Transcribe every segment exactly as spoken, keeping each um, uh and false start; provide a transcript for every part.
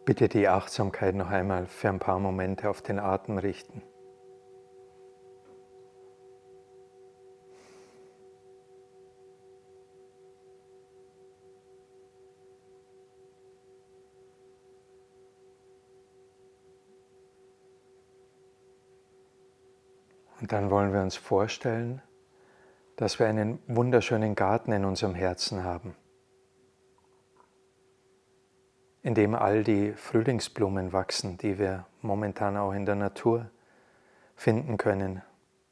Bitte die Achtsamkeit noch einmal für ein paar Momente auf den Atem richten. Und dann wollen wir uns vorstellen, dass wir einen wunderschönen Garten in unserem Herzen haben, in dem all die Frühlingsblumen wachsen, die wir momentan auch in der Natur finden können.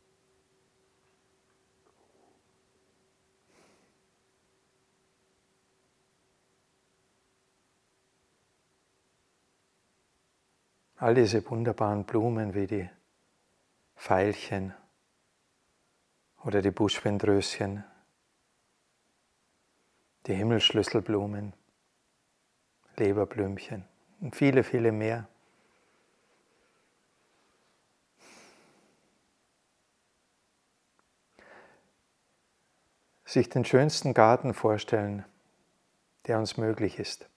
All diese wunderbaren Blumen wie die Veilchen oder die Buschwindröschen, die Himmelsschlüsselblumen, Leberblümchen und viele, viele mehr. Sich den schönsten Garten vorstellen, der uns möglich ist.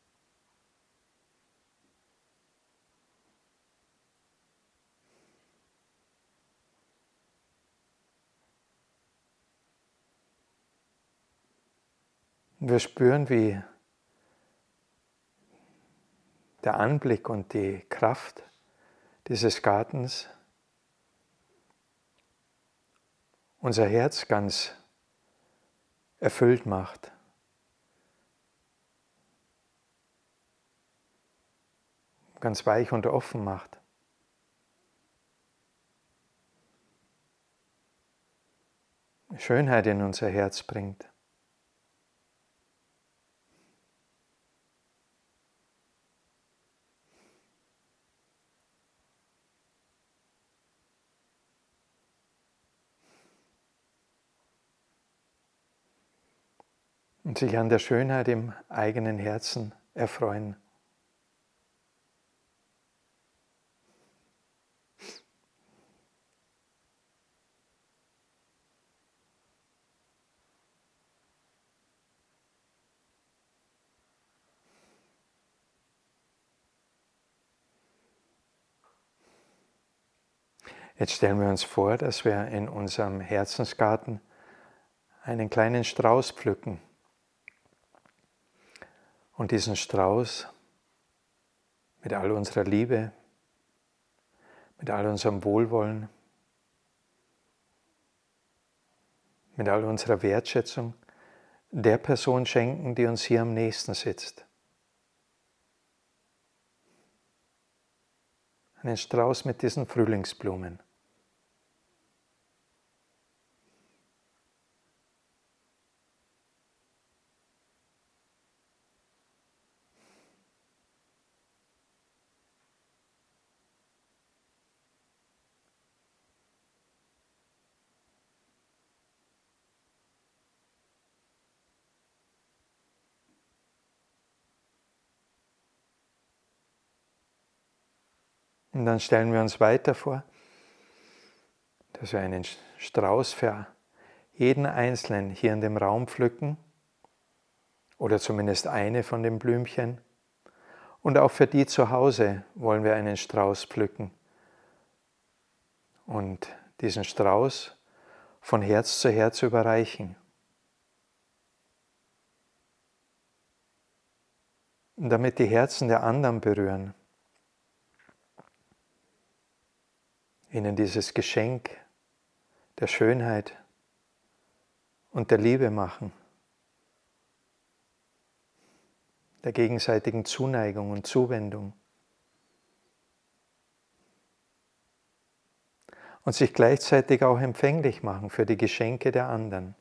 Und wir spüren, wie der Anblick und die Kraft dieses Gartens unser Herz ganz erfüllt macht. Ganz weich und offen macht. Schönheit in unser Herz bringt. Und sich an der Schönheit im eigenen Herzen erfreuen. Jetzt stellen wir uns vor, dass wir in unserem Herzensgarten einen kleinen Strauß pflücken. Und diesen Strauß mit all unserer Liebe, mit all unserem Wohlwollen, mit all unserer Wertschätzung der Person schenken, die uns hier am nächsten sitzt. Einen Strauß mit diesen Frühlingsblumen. Und dann stellen wir uns weiter vor, dass wir einen Strauß für jeden Einzelnen hier in dem Raum pflücken oder zumindest eine von den Blümchen. Und auch für die zu Hause wollen wir einen Strauß pflücken und diesen Strauß von Herz zu Herz überreichen. Und damit die Herzen der anderen berühren. Ihnen dieses Geschenk der Schönheit und der Liebe machen, der gegenseitigen Zuneigung und Zuwendung und sich gleichzeitig auch empfänglich machen für die Geschenke der anderen.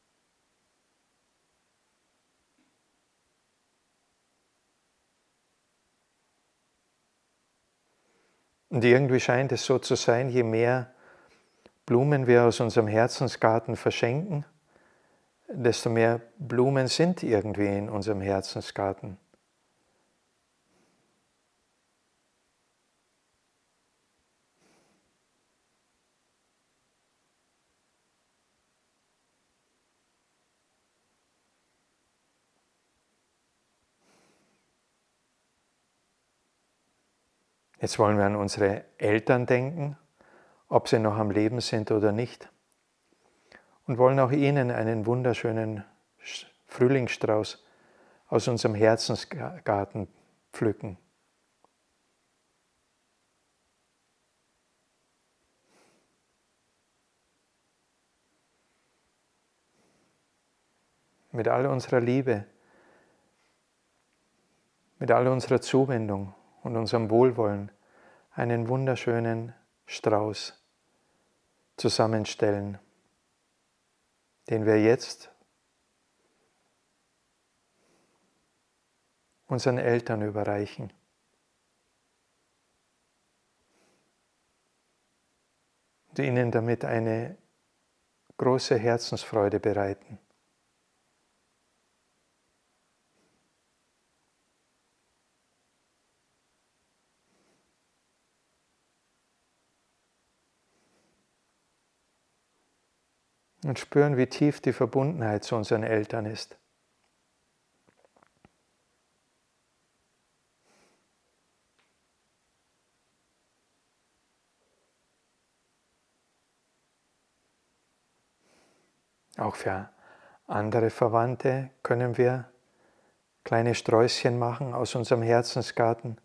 Und irgendwie scheint es so zu sein, je mehr Blumen wir aus unserem Herzensgarten verschenken, desto mehr Blumen sind irgendwie in unserem Herzensgarten. Jetzt wollen wir an unsere Eltern denken, ob sie noch am Leben sind oder nicht, und wollen auch ihnen einen wunderschönen Frühlingsstrauß aus unserem Herzensgarten pflücken. Mit all unserer Liebe, mit all unserer Zuwendung und unserem Wohlwollen einen wunderschönen Strauß zusammenstellen, den wir jetzt unseren Eltern überreichen. Und ihnen damit eine große Herzensfreude bereiten. Und spüren, wie tief die Verbundenheit zu unseren Eltern ist. Auch für andere Verwandte können wir kleine Sträußchen machen aus unserem Herzensgarten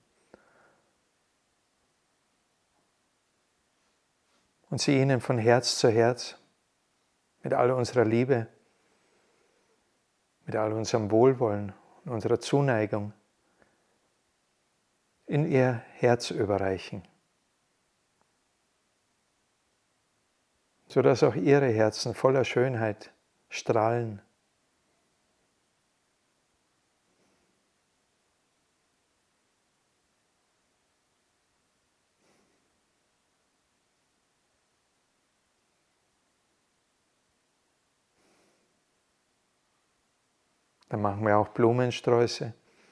und sie ihnen von Herz zu Herz mit all unserer Liebe, mit all unserem Wohlwollen und unserer Zuneigung in ihr Herz überreichen, sodass auch ihre Herzen voller Schönheit strahlen. Dann machen wir auch Blumensträuße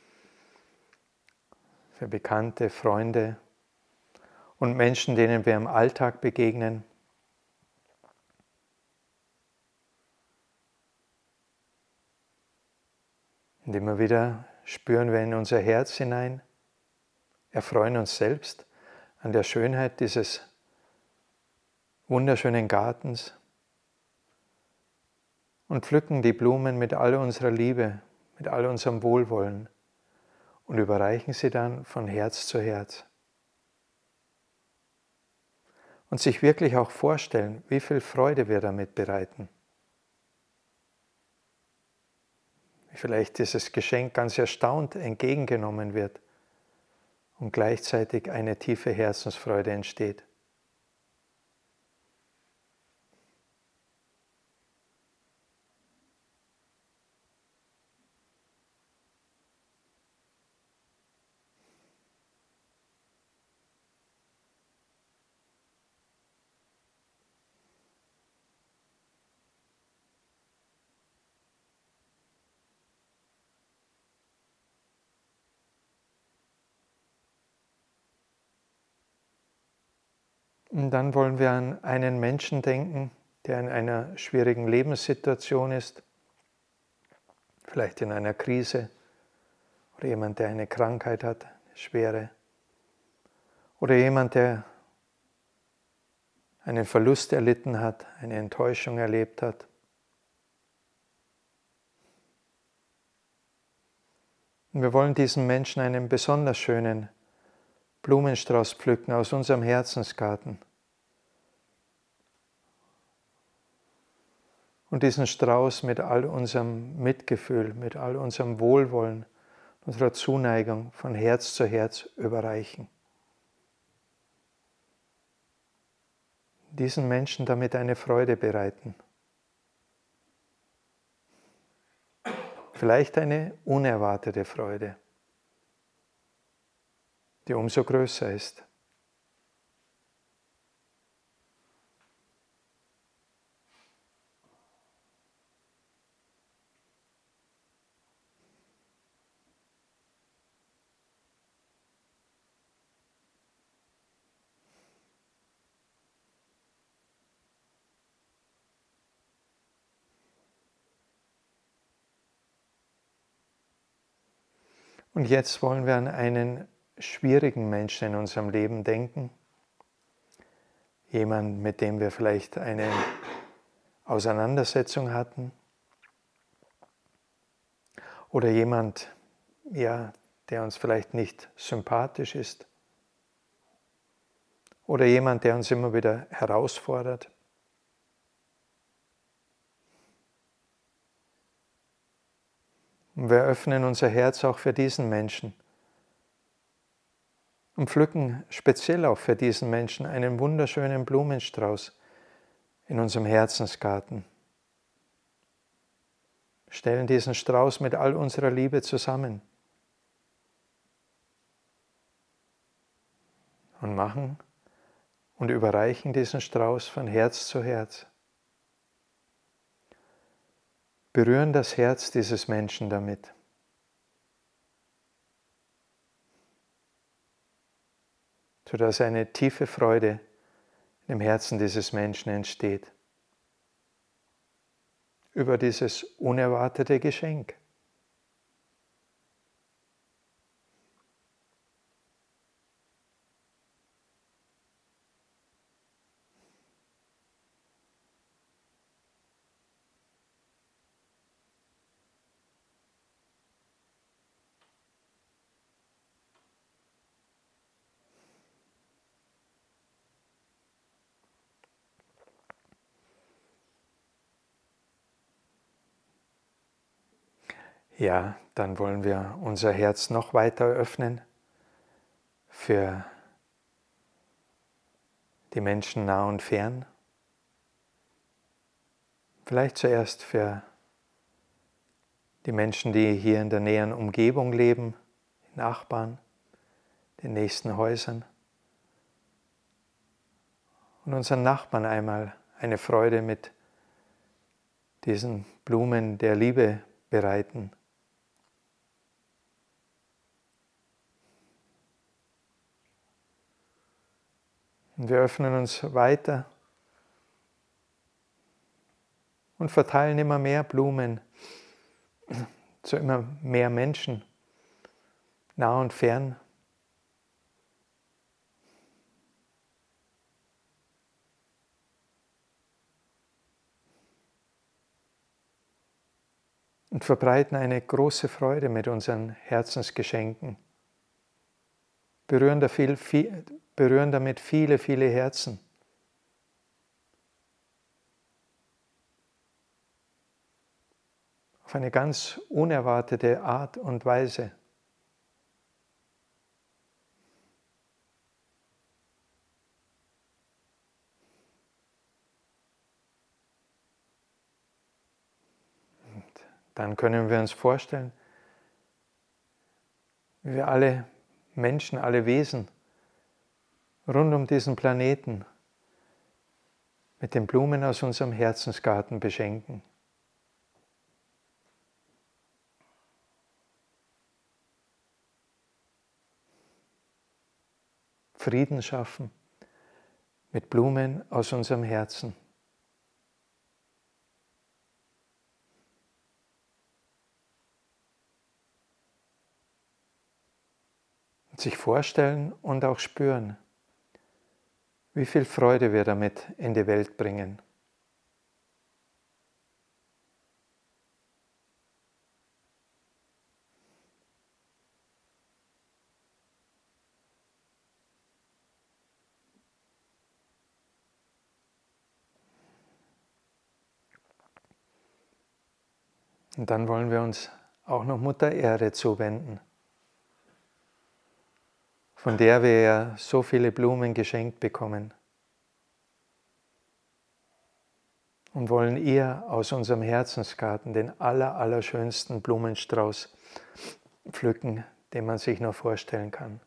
für Bekannte, Freunde und Menschen, denen wir im Alltag begegnen. Und immer wieder spüren wir in unser Herz hinein, erfreuen uns selbst an der Schönheit dieses wunderschönen Gartens und pflücken die Blumen mit all unserer Liebe, mit all unserem Wohlwollen und überreichen sie dann von Herz zu Herz. Und sich wirklich auch vorstellen, wie viel Freude wir damit bereiten. Wie vielleicht dieses Geschenk ganz erstaunt entgegengenommen wird und gleichzeitig eine tiefe Herzensfreude entsteht. Und dann wollen wir an einen Menschen denken, der in einer schwierigen Lebenssituation ist, vielleicht in einer Krise, oder jemand, der eine Krankheit hat, schwere, oder jemand, der einen Verlust erlitten hat, eine Enttäuschung erlebt hat. Und wir wollen diesen Menschen einen besonders schönen Blumenstrauß pflücken aus unserem Herzensgarten. Und diesen Strauß mit all unserem Mitgefühl, mit all unserem Wohlwollen, unserer Zuneigung von Herz zu Herz überreichen. Diesen Menschen damit eine Freude bereiten. Vielleicht eine unerwartete Freude, die umso größer ist. Und jetzt wollen wir an einen schwierigen Menschen in unserem Leben denken. Jemand, mit dem wir vielleicht eine Auseinandersetzung hatten. Oder jemand, ja, der uns vielleicht nicht sympathisch ist. Oder jemand, der uns immer wieder herausfordert. Und wir öffnen unser Herz auch für diesen Menschen und pflücken speziell auch für diesen Menschen einen wunderschönen Blumenstrauß in unserem Herzensgarten. Stellen diesen Strauß mit all unserer Liebe zusammen und machen und überreichen diesen Strauß von Herz zu Herz. Berühren das Herz dieses Menschen damit. Sodass eine tiefe Freude im Herzen dieses Menschen entsteht. Über dieses unerwartete Geschenk. Ja, dann wollen wir unser Herz noch weiter öffnen für die Menschen nah und fern. Vielleicht zuerst für die Menschen, die hier in der näheren Umgebung leben, die Nachbarn, den nächsten Häusern. Und unseren Nachbarn einmal eine Freude mit diesen Blumen der Liebe bereiten. Und wir öffnen uns weiter und verteilen immer mehr Blumen zu immer mehr Menschen, nah und fern. Und verbreiten eine große Freude mit unseren Herzensgeschenken. Berühren, da viel, viel, berühren damit viele, viele Herzen. Auf eine ganz unerwartete Art und Weise. Und dann können wir uns vorstellen, wie wir alle Menschen, alle Wesen rund um diesen Planeten mit den Blumen aus unserem Herzensgarten beschenken. Frieden schaffen mit Blumen aus unserem Herzen. Und sich vorstellen und auch spüren, wie viel Freude wir damit in die Welt bringen. Und dann wollen wir uns auch noch Mutter Erde zuwenden, von der wir ja so viele Blumen geschenkt bekommen. Und wollen ihr aus unserem Herzensgarten den aller, allerschönsten Blumenstrauß pflücken, den man sich nur vorstellen kann.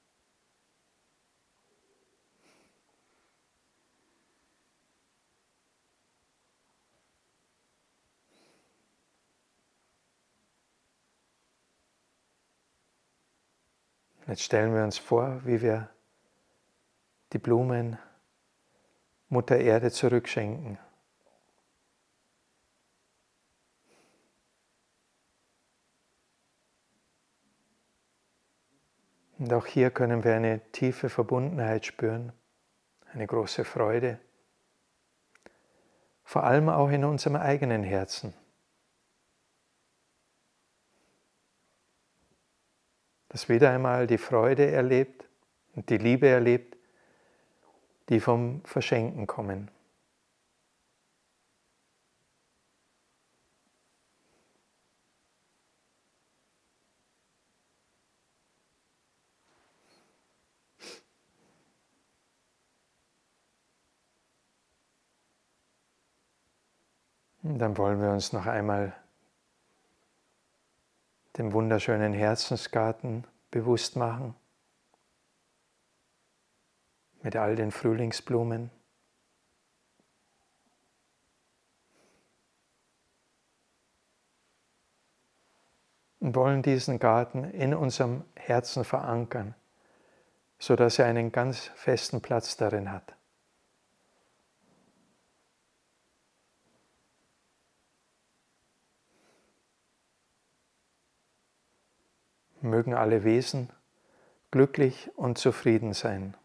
Jetzt stellen wir uns vor, wie wir die Blumen Mutter Erde zurückschenken. Und auch hier können wir eine tiefe Verbundenheit spüren, eine große Freude, vor allem auch in unserem eigenen Herzen. Das wieder einmal die Freude erlebt und die Liebe erlebt, die vom Verschenken kommen. Und dann wollen wir uns noch einmal den wunderschönen Herzensgarten bewusst machen, mit all den Frühlingsblumen. Und wollen diesen Garten in unserem Herzen verankern, sodass er einen ganz festen Platz darin hat. Mögen alle Wesen glücklich und zufrieden sein.